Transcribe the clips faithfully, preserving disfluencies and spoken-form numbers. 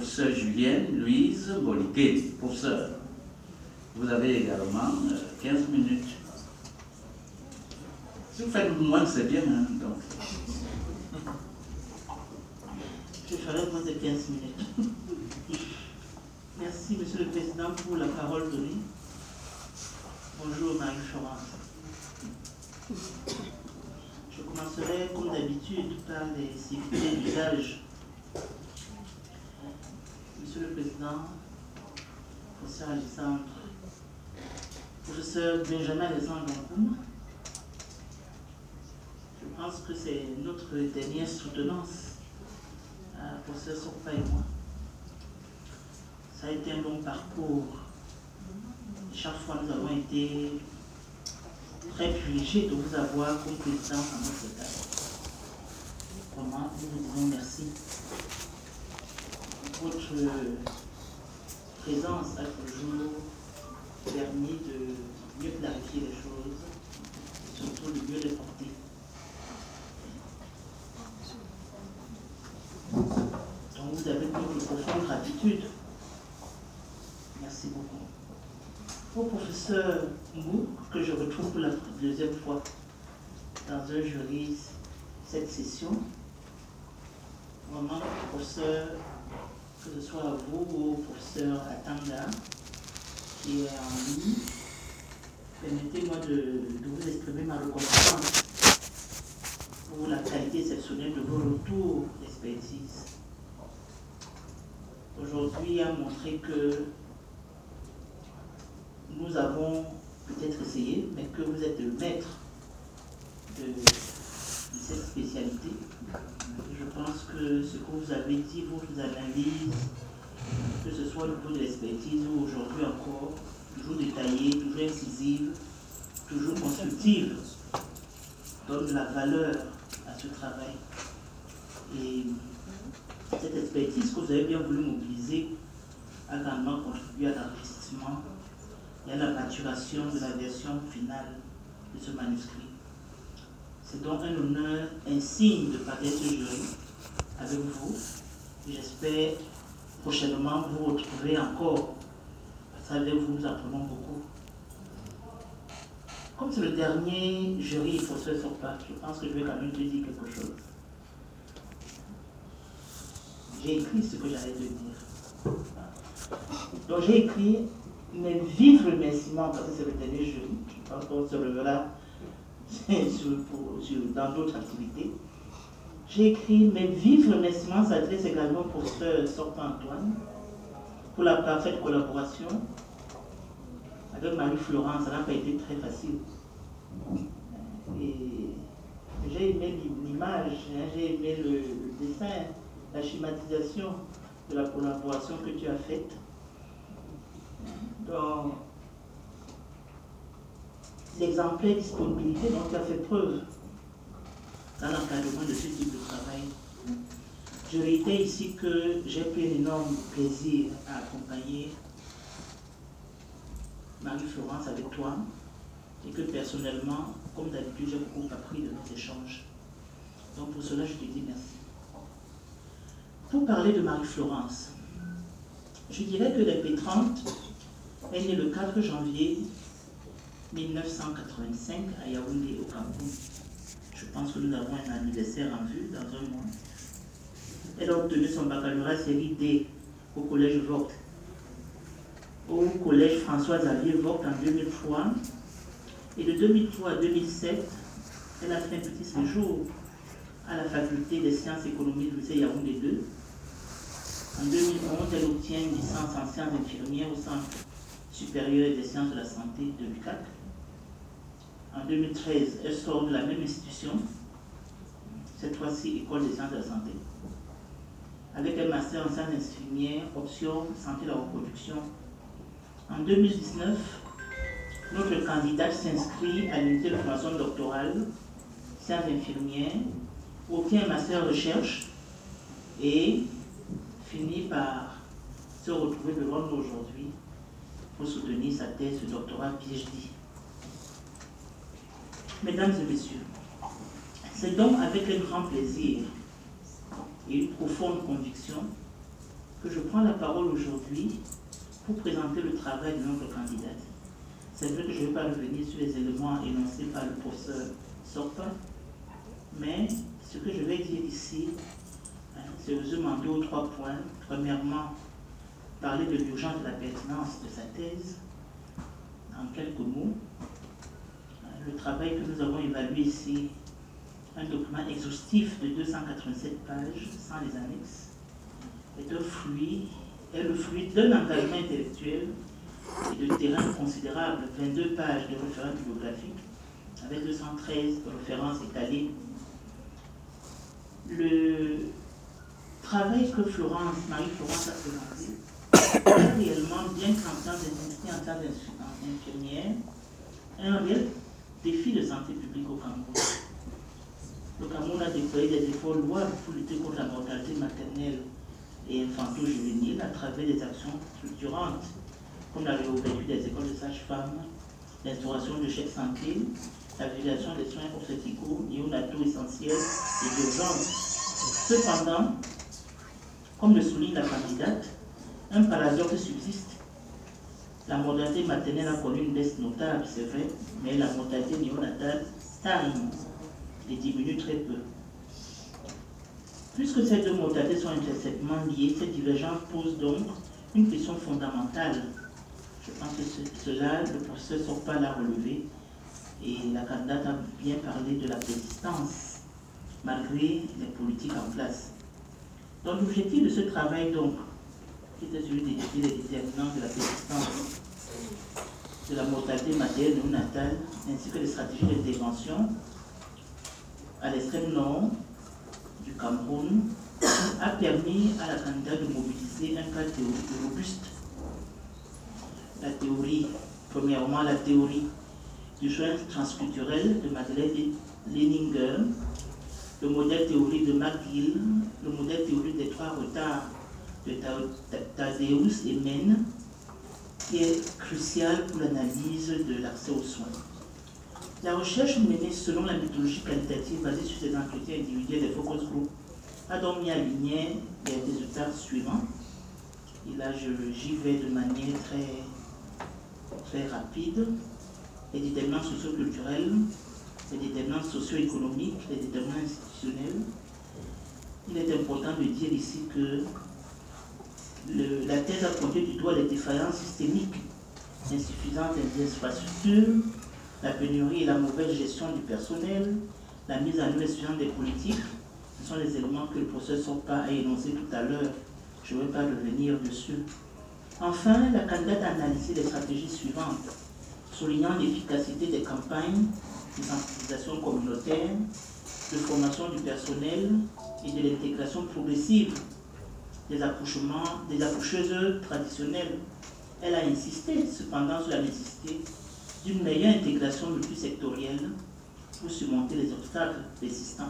professeure Julienne Louise Boliquet. Professeur, vous avez également euh, quinze minutes. Si vous faites moins, c'est bien, hein, donc. Je ferai moins de quinze minutes. Merci, Monsieur le Président, pour la parole donnée. Bonjour, Marie-Florence. Je commencerai, comme d'habitude, par les civilités d'usage. Monsieur le Président, professeur Alexandre, professeur Benjamin Alexandre Nkoum, je pense que c'est notre dernière soutenance, à professeur Sokpa et moi. Ça a été un long parcours. Chaque fois, nous avons été très privilégiés de vous avoir comme président dans notre cadre. Vraiment, nous vous disons merci. Votre présence a toujours permis de mieux clarifier les choses, et surtout de mieux les porter. Donc vous avez notre profonde gratitude. Merci beaucoup. Au professeur Mou, que je retrouve pour la deuxième fois dans un jury cette session, vraiment, professeur, que ce soit à vous ou au professeur Atanga, qui est en ligne, permettez-moi de, de vous exprimer ma reconnaissance pour la qualité exceptionnelle de vos retours d'expertise. Aujourd'hui, a montré que nous avons peut-être essayé, mais que vous êtes le maître de, de cette spécialité. Je pense que ce que vous avez dit, vos analyses, que ce soit au niveau de l'expertise ou aujourd'hui encore, toujours détaillée, toujours incisive, toujours constructive, donne de la valeur à ce travail. Et cette expertise que vous avez bien voulu mobiliser a grandement contribué à l'enrichissement et à la maturation de la version finale de ce manuscrit. C'est donc un honneur insigne de partager ce jury avec vous. J'espère prochainement vous retrouver encore. Parce qu'avec vous, nous apprenons beaucoup. Comme c'est le dernier jury professeur Sokpa, je pense que je vais quand même te dire quelque chose. J'ai écrit ce que j'allais te dire. Donc j'ai écrit mes vifs remerciements, parce que c'est le dernier jury, je pense qu'on se reverra dans d'autres activités. J'ai écrit mes vifs remerciements s'adressent également au professeur Sokpa Antoine pour la parfaite collaboration. Avec Marie-Florence, ça n'a pas été très facile. Et j'ai aimé l'image, j'ai aimé le, le dessin, la schématisation de la collaboration que tu as faite. Dans l'exemplaire disponibilité dont tu as fait preuve dans l'encadrement de ce type de travail. Je réitère ici que j'ai pris un énorme plaisir à accompagner Marie-Florence avec toi et que personnellement, comme d'habitude, j'ai beaucoup appris de nos échanges. Donc pour cela, je te dis merci. Pour parler de Marie-Florence, je dirais que la P trente est née le quatre janvier mille neuf cent quatre-vingt-cinq à Yaoundé, au Cameroun. Je pense que nous avons un anniversaire en vue dans un mois. Elle a obtenu son baccalauréat série D au collège Vogt, au collège François-Xavier Vogt en deux mille trois. Et de deux mille trois à deux mille sept, elle a fait un petit séjour à la faculté des sciences économiques du lycée Yaoundé deux. En deux mille onze, elle obtient une licence en sciences infirmières au Centre supérieur des sciences de la santé de l'U C A C. En deux mille treize, elle sort de la même institution, cette fois-ci École des sciences de la santé, avec un master en sciences infirmières, option santé de la reproduction. En deux mille dix-neuf, notre candidate s'inscrit à l'unité de formation doctorale, sciences infirmières, obtient un master en recherche et finit par se retrouver devant nous aujourd'hui pour soutenir sa thèse de doctorat PhD. Mesdames et messieurs, c'est donc avec un grand plaisir et une profonde conviction que je prends la parole aujourd'hui pour présenter le travail de notre candidate. C'est vrai que je ne vais pas revenir sur les éléments énoncés par le professeur Sorpa, mais ce que je vais dire ici, c'est résumer en deux ou trois points. Premièrement, parler de l'urgence de la pertinence de sa thèse, en quelques mots. Le travail que nous avons évalué ici, un document exhaustif de deux cent quatre-vingt-sept pages, sans les annexes, est un fruit, est le fruit d'un engagement intellectuel et de terrain considérable, vingt-deux pages de références bibliographiques, avec deux cent treize références étalées. Le travail que Florence, Marie-Florence a présenté est réellement, bien qu'en tant qu'institut, en tant qu'infirmière, un réel défi de santé publique au Cameroun. Le Cameroun a déployé des efforts louables pour lutter contre la mortalité maternelle et infanto-juvénile à travers des actions structurantes, comme la réouverture des écoles de sages-femmes, l'instauration de chèques santé, la vulgarisation des soins obstétricaux, néonataux essentiels et d'urgence. Cependant, comme le souligne la candidate, un paradoxe subsiste. La mortalité maternelle a connu une baisse notable, c'est vrai, mais la mortalité néonatale stagne et diminue très peu. Puisque ces deux mortalités sont intrinsèquement liées, cette divergence pose donc une question fondamentale. Je pense que cela, le professeur Sorpa l'a relevé, et la candidate a bien parlé de la persistance, malgré les politiques en place. Donc l'objectif de ce travail, donc, qui était celui d'étudier les déterminants de la persistance de la mortalité maternelle néonatale, ainsi que les stratégies d'intervention à l'extrême nord du Cameroun, a permis à la candidate de mobiliser un cadre théorique robuste. La théorie, premièrement, la théorie du soin transculturel de Madeleine Leninger, le modèle théorique de McGill, le modèle théorique des trois retards de Thaddeus et Men, qui est crucial pour l'analyse de l'accès aux soins. La recherche menée selon la méthodologie qualitative basée sur ces entretiens individuels et focus group a donc mis à lumière les résultats suivants. Et là, j'y vais de manière très, très rapide. Les déterminants socio-culturels, les déterminants socio-économiques, les déterminants institutionnels. Il est important de dire ici que le, la thèse a pointé du doigt les défaillances systémiques, insuffisantes des infrastructures, la pénurie et la mauvaise gestion du personnel, la mise en œuvre insuffisante des politiques. Ce sont les éléments que le professeur Sorpa a énoncés tout à l'heure. Je ne vais pas revenir dessus. Enfin, la candidate a analysé les stratégies suivantes, soulignant l'efficacité des campagnes de sensibilisation communautaire, de formation du personnel et de l'intégration progressive des accouchements, des accoucheuses traditionnelles. Elle a insisté cependant sur la nécessité d'une meilleure intégration multisectorielle pour surmonter les obstacles persistants.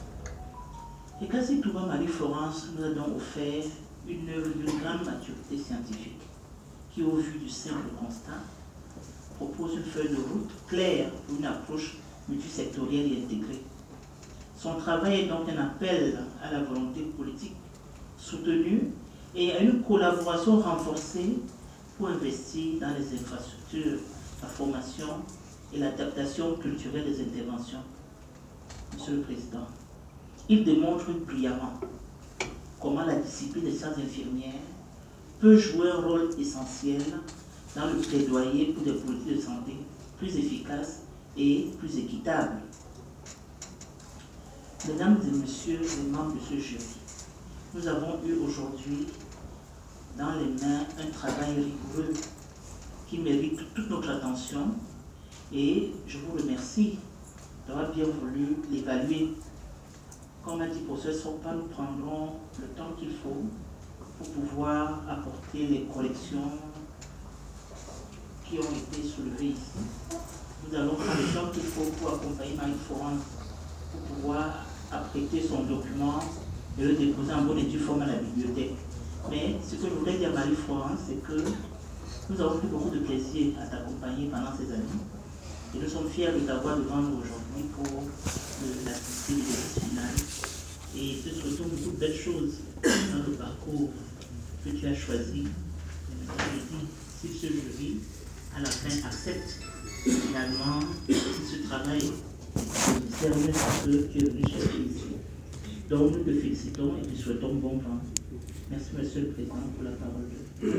Et Kassi Touba Marie-Florence nous a donc offert une œuvre d'une grande maturité scientifique qui, au vu du simple constat, propose une feuille de route claire pour une approche multisectorielle et intégrée. Son travail est donc un appel à la volonté politique soutenue et à une collaboration renforcée pour investir dans les infrastructures, la formation et l'adaptation culturelle des interventions. Monsieur le Président, il démontre brillamment comment la discipline des sciences infirmières peut jouer un rôle essentiel dans le plaidoyer pour des politiques de santé plus efficaces et plus équitables. Mesdames et messieurs les membres de ce jury, nous avons eu aujourd'hui dans les mains un travail rigoureux qui mérite toute notre attention et je vous remercie d'avoir bien voulu l'évaluer. Comme a dit le professeur Sorpa, nous prendrons le temps qu'il faut pour pouvoir apporter les corrections qui ont été soulevées ici. Nous allons prendre le temps qu'il faut pour accompagner Marie-Florence pour pouvoir apprêter son document et le déposer en bonne et due forme à la bibliothèque. Mais ce que je voudrais dire à Marie-Florence, c'est que nous avons pris beaucoup de plaisir à t'accompagner pendant ces années et nous sommes fiers de t'avoir devant nous aujourd'hui pour l'assister de l'exercice final et te souhaitons beaucoup de belles choses dans le parcours que tu as choisi. Je dis, si ce jury, à la fin, accepte finalement si ce travail est sérieux que tu es venu chercher ici. Donc nous te félicitons et te souhaitons bon vent. Merci, Monsieur le Président, pour la parole.